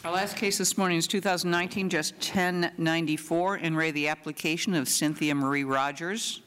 Our last case this morning is 2019, just 1094, in re the application of Cynthia Marie Rogers.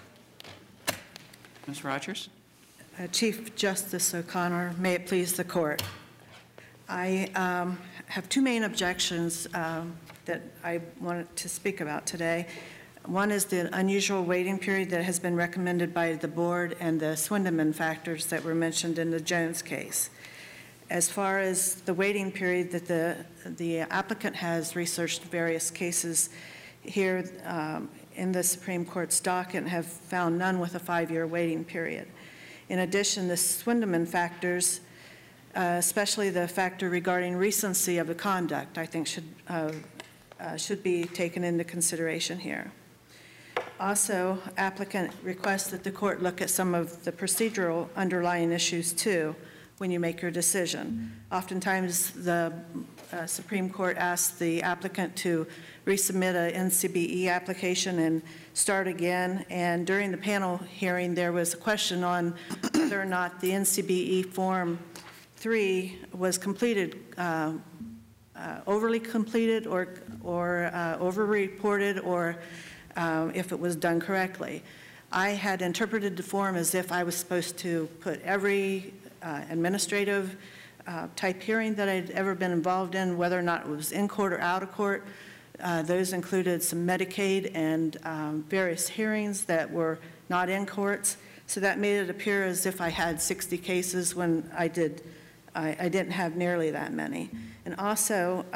Ms. Rogers. Chief Justice O'Connor, may it please the court. I have two main objections that I wanted to speak about today. One is the unusual waiting period that has been recommended by the board and the Swindeman factors that were mentioned in the Jones case. As far as the waiting period, that the applicant has researched various cases here in the Supreme Court's docket and have found none with a 5-year waiting period. In addition, the Swindeman factors, especially the factor regarding recency of the conduct, I think should be taken into consideration here. Also, applicant requests that the court look at some of the procedural underlying issues too when you make your decision. Oftentimes, the Supreme Court asks the applicant to resubmit a NCBE application and start again. And during the panel hearing, there was a question on whether or not the NCBE Form 3 was completed, overly completed or over-reported, or if it was done correctly. I had interpreted the form as if I was supposed to put every administrative type hearing that I'd ever been involved in, whether or not it was in court or out of court. Those included some Medicaid and various hearings that were not in courts. So that made it appear as if I had 60 cases when I didn't have nearly that many. And also,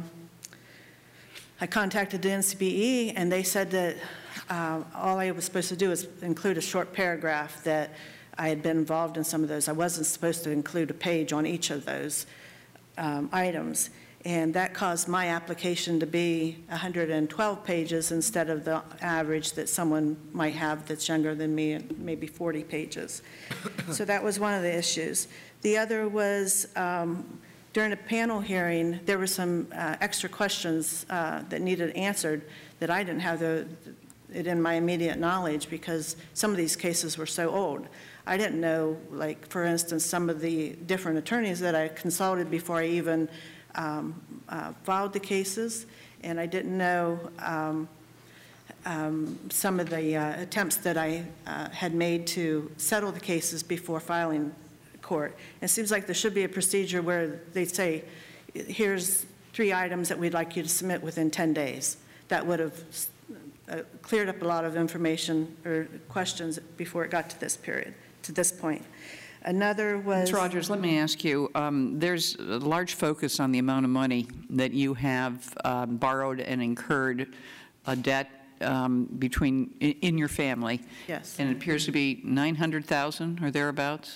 I contacted the NCBE, and they said that all I was supposed to do was include a short paragraph that I had been involved in some of those. I wasn't supposed to include a page on each of those items. And that caused my application to be 112 pages instead of the average that someone might have that's younger than me, maybe 40 pages. So that was one of the issues. The other was during a panel hearing, there were some extra questions that needed answered that I didn't have it in my immediate knowledge because some of these cases were so old. I didn't know, like, for instance, some of the different attorneys that I consulted before I even filed the cases, and I didn't know some of the attempts that I had made to settle the cases before filing court. And it seems like there should be a procedure where they say, here's 3 items that we'd like you to submit within 10 days. That would have cleared up a lot of information or questions before it got to this period, to this point. Another was... Ms. Rogers, let me ask you, there's a large focus on the amount of money that you have borrowed and incurred a debt in your family. Yes. And it appears to be $900,000 or thereabouts?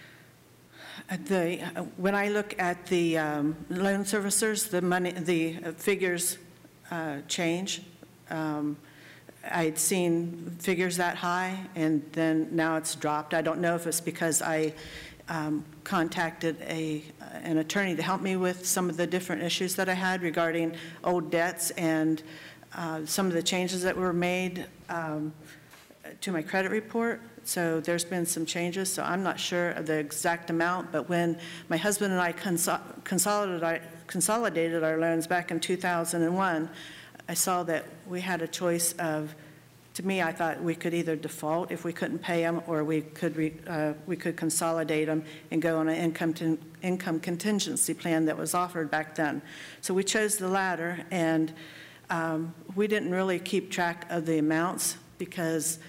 When I look at the loan servicers, the figures change. I'd seen figures that high, and then now it's dropped. I don't know if it's because I contacted an attorney to help me with some of the different issues that I had regarding old debts and some of the changes that were made to my credit report. So there's been some changes, so I'm not sure of the exact amount, but when my husband and I consolidated our loans back in 2001, I saw that we had a choice of, to me, I thought we could either default if we couldn't pay them, or we could consolidate them and go on an income contingency plan that was offered back then. So we chose the latter, and we didn't really keep track of the amounts because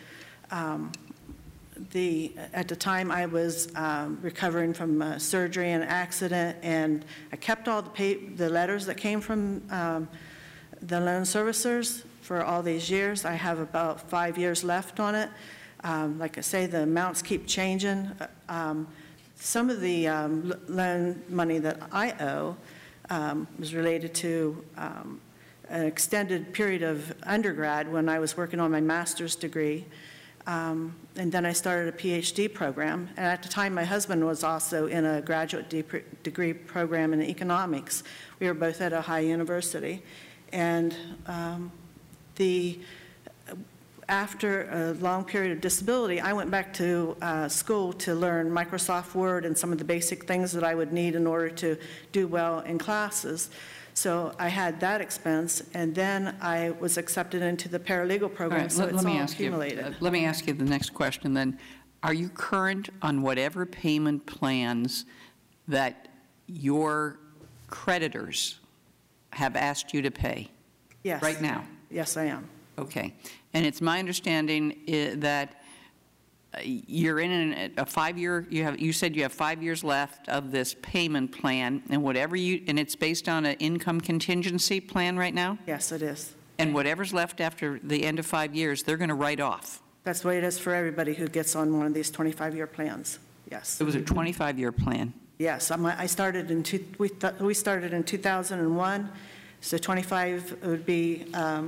at the time I was recovering from surgery and an accident, and I kept all the letters that came from the loan servicers for all these years. I have about 5 years left on it. Like I say, the amounts keep changing. Some of the loan money that I owe was related to an extended period of undergrad when I was working on my master's degree. And then I started a PhD program. And at the time, my husband was also in a graduate degree program in economics. We were both at a high university. And after a long period of disability, I went back to school to learn Microsoft Word and some of the basic things that I would need in order to do well in classes. So I had that expense, and then I was accepted into the paralegal program, right, so it's all let me ask you the next question then. Are you current on whatever payment plans that your creditors have asked you to pay? Yes. Right now? Yes, I am. Okay. And it's my understanding that you're in a 5-year, you said you have 5 years left of this payment plan, and and it's based on an income contingency plan right now? Yes, it is. And whatever's left after the end of 5 years, they're going to write off? That's the way it is for everybody who gets on one of these 25-year plans. Yes. It was a 25-year plan? Yes. I started we started in 2001, so 25 would be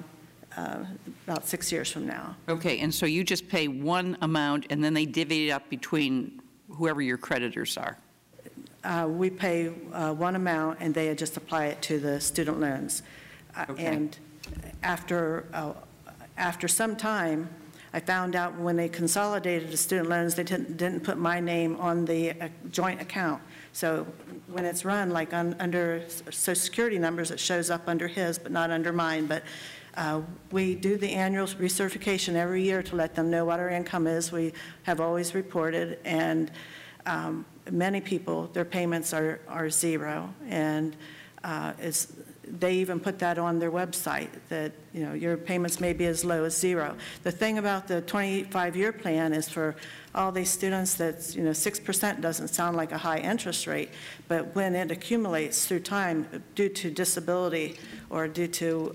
about 6 years from now. Okay, and so you just pay one amount, and then they divvy it up between whoever your creditors are? We pay one amount, and they just apply it to the student loans. Okay. And after some time, I found out when they consolidated the student loans, they didn't put my name on the joint account. So when it's run like under Social Security numbers, it shows up under his, but not under mine. But we do the annual recertification every year to let them know what our income is. We have always reported, and many people, their payments are zero, and they even put that on their website, that your payments may be as low as zero. The thing about the 25-year plan is for all these students that 6% doesn't sound like a high interest rate, but when it accumulates through time due to disability or due to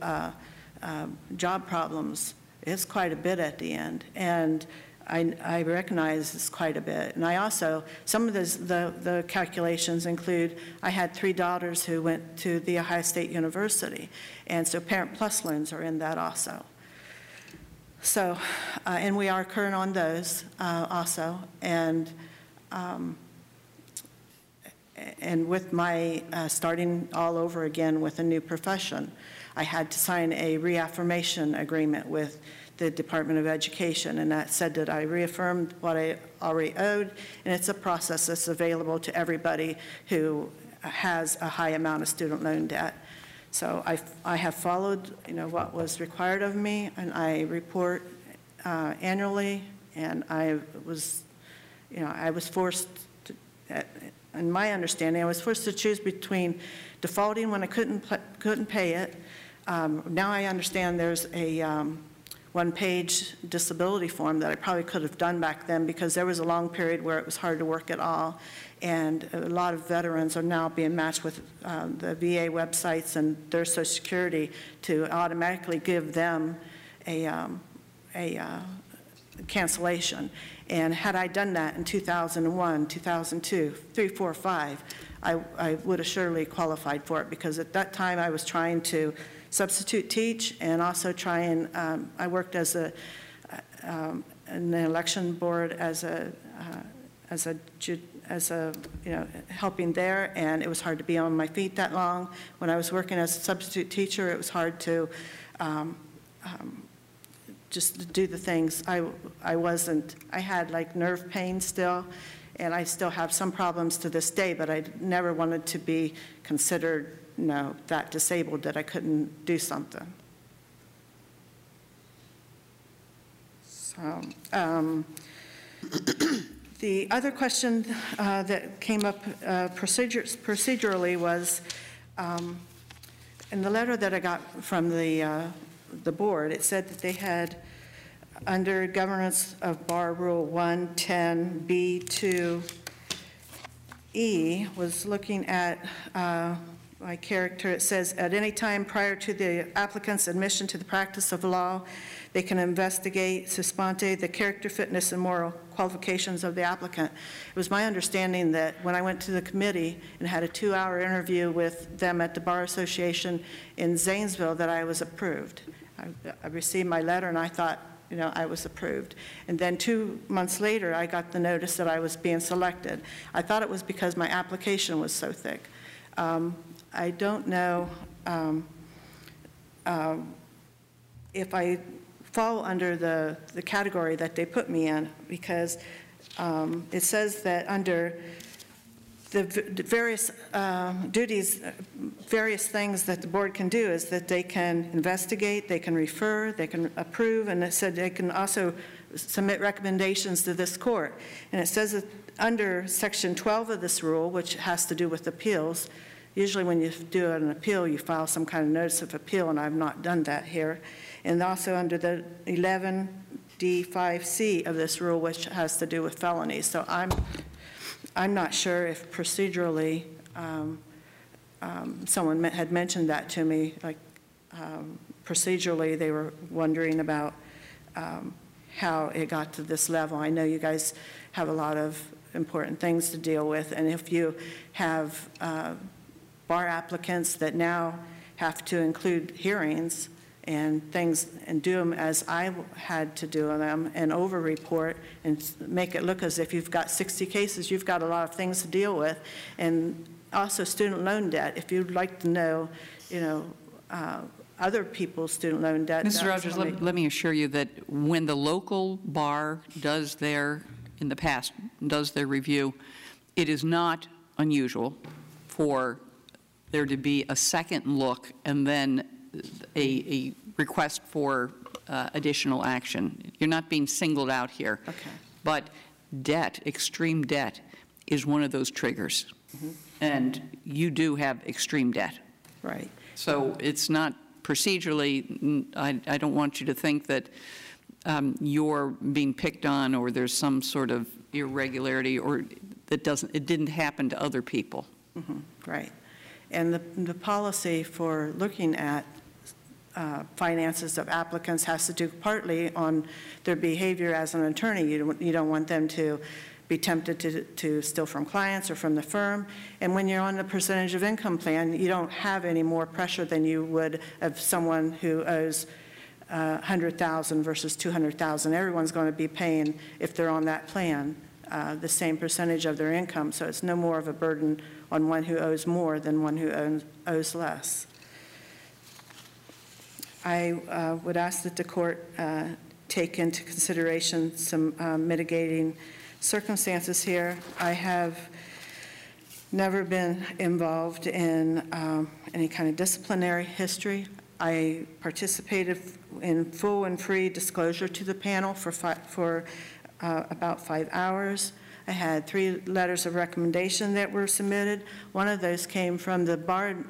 job problems, it's quite a bit at the end. And I recognize it's quite a bit. And I also, some of the calculations include, I had 3 daughters who went to The Ohio State University, and so Parent Plus loans are in that also. So, and we are current on those also. And with my starting all over again with a new profession, I had to sign a reaffirmation agreement with the Department of Education, and that said that I reaffirmed what I already owed, and it's a process that's available to everybody who has a high amount of student loan debt. So I have followed, what was required of me, and I report annually, and I was forced to, in my understanding, I was forced to choose between defaulting when I couldn't pay it. Now I understand there's a one-page disability form that I probably could have done back then, because there was a long period where it was hard to work at all, and a lot of veterans are now being matched with the VA websites and their Social Security to automatically give them a cancellation. And had I done that in 2001, 2002, 3, 4, 5, I would have surely qualified for it, because at that time I was trying to substitute teach and also try and, I worked as in the election board as a helping there, and it was hard to be on my feet that long. When I was working as a substitute teacher, it was hard to just do the things. I had like nerve pain still, and I still have some problems to this day, but I never wanted to be considered that disabled that I couldn't do something. So, the other question that came up procedurally was, in the letter that I got from the board, it said that they had, under governance of Bar Rule 110B2E, was looking at my character. It says, at any time prior to the applicant's admission to the practice of law, they can investigate sua sponte the character, fitness, and moral qualifications of the applicant. It was my understanding that when I went to the committee and had a 2-hour interview with them at the Bar Association in Zanesville, that I was approved. I received my letter, and I thought, I was approved. And then 2 months later, I got the notice that I was being selected. I thought it was because my application was so thick. I don't know if I fall under the category that they put me in, because it says that under the various duties, various things that the board can do is that they can investigate, they can refer, they can approve, and it said they can also submit recommendations to this court. And it says that under Section 12 of this rule, which has to do with appeals, usually when you do an appeal, you file some kind of notice of appeal, and I've not done that here. And also under the 11D5C of this rule, which has to do with felonies. So I'm not sure if procedurally, someone had mentioned that to me, like procedurally they were wondering about how it got to this level. I know you guys have a lot of important things to deal with, and if you have bar applicants that now have to include hearings and things and do them as I had to do them and over-report and make it look as if you've got 60 cases, you've got a lot of things to deal with. And also student loan debt, if you'd like to know, other people's student loan debt. Mrs. Rogers, let me assure you that when the local bar does their review, it is not unusual for there to be a second look and then a request for additional action. You're not being singled out here. Okay. But debt, extreme debt, is one of those triggers. Mm-hmm. And you do have extreme debt. Right. So it's not procedurally, I don't want you to think that you're being picked on or there's some sort of irregularity or it didn't happen to other people. Mm-hmm. Right. And the policy for looking at finances of applicants has to do partly on their behavior as an attorney. You don't want them to be tempted to steal from clients or from the firm. And when you're on the percentage of income plan, you don't have any more pressure than you would of someone who owes $100,000 versus $200,000. Everyone's going to be paying, if they're on that plan, the same percentage of their income. So it's no more of a burden on one who owes more than one who owes less. I would ask that the court take into consideration some mitigating circumstances here. I have never been involved in any kind of disciplinary history. I participated in full and free disclosure to the panel for about 5 hours. I had 3 letters of recommendation that were submitted. One of those came from the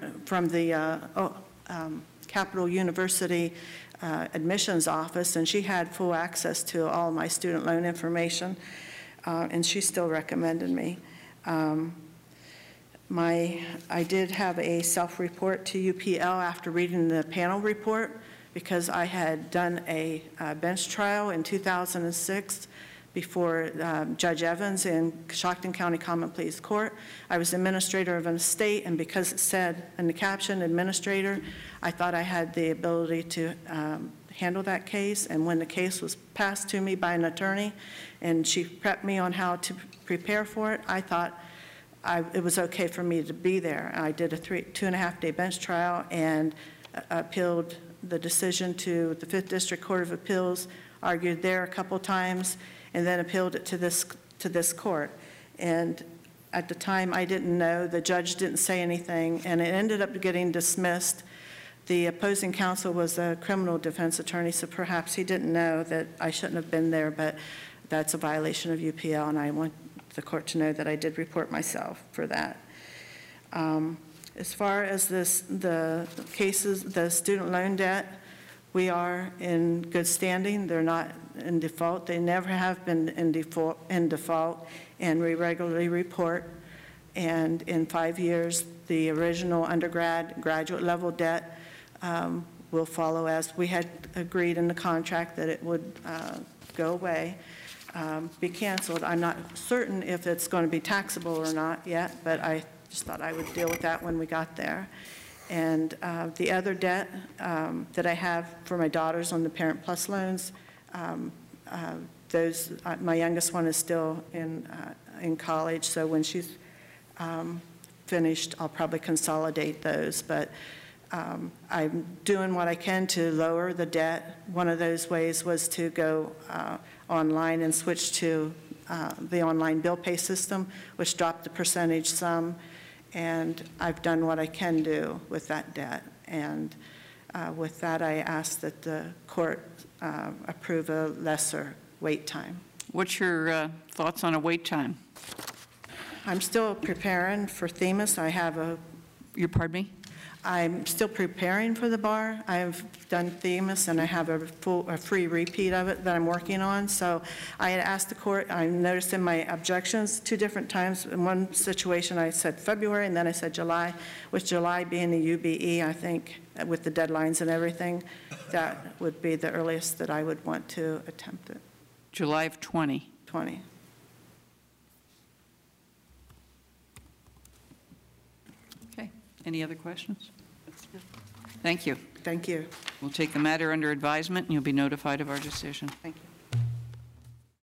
Capital University admissions office, and she had full access to all my student loan information, and she still recommended me. I did have a self-report to UPL after reading the panel report because I had done a bench trial in 2006 before Judge Evans in Coshocton County Common Pleas Court. I was administrator of an estate, and because it said in the caption, administrator, I thought I had the ability to handle that case. And when the case was passed to me by an attorney, and she prepped me on how to prepare for it, I thought it was okay for me to be there. I did a 2.5-day bench trial and appealed the decision to the 5th District Court of Appeals, argued there a couple times, and then appealed it to this court. And at the time, I didn't know. The judge didn't say anything, and it ended up getting dismissed. The opposing counsel was a criminal defense attorney, so perhaps he didn't know that I shouldn't have been there, but that's a violation of UPL, and I want the court to know that I did report myself for that. As far as the cases, the student loan debt, we are in good standing. They're not in default. They never have been in default, and we regularly report. And in 5 years, the original undergrad, graduate level debt will follow as we had agreed in the contract that it would go away, be canceled. I'm not certain if it's going to be taxable or not yet, but I just thought I would deal with that when we got there. And the other debt that I have for my daughters on the Parent Plus loans, my youngest one is still in college, so when she's finished, I'll probably consolidate those. But I'm doing what I can to lower the debt. One of those ways was to go online and switch to the online bill pay system, which dropped the percentage some, and I've done what I can do with that debt. And with that, I ask that the court approve a lesser wait time. What's your thoughts on a wait time? I'm still preparing for Themis. Pardon me? I'm still preparing for the bar. I've done Themis, and I have a free repeat of it that I'm working on. So I had asked the court, I noticed in my objections 2 different times. In one situation, I said February, and then I said July. With July being the UBE, I think, with the deadlines and everything, that would be the earliest that I would want to attempt it. July of 20. 20. Okay. Any other questions? Thank you. Thank you. We'll take the matter under advisement, and you'll be notified of our decision. Thank you.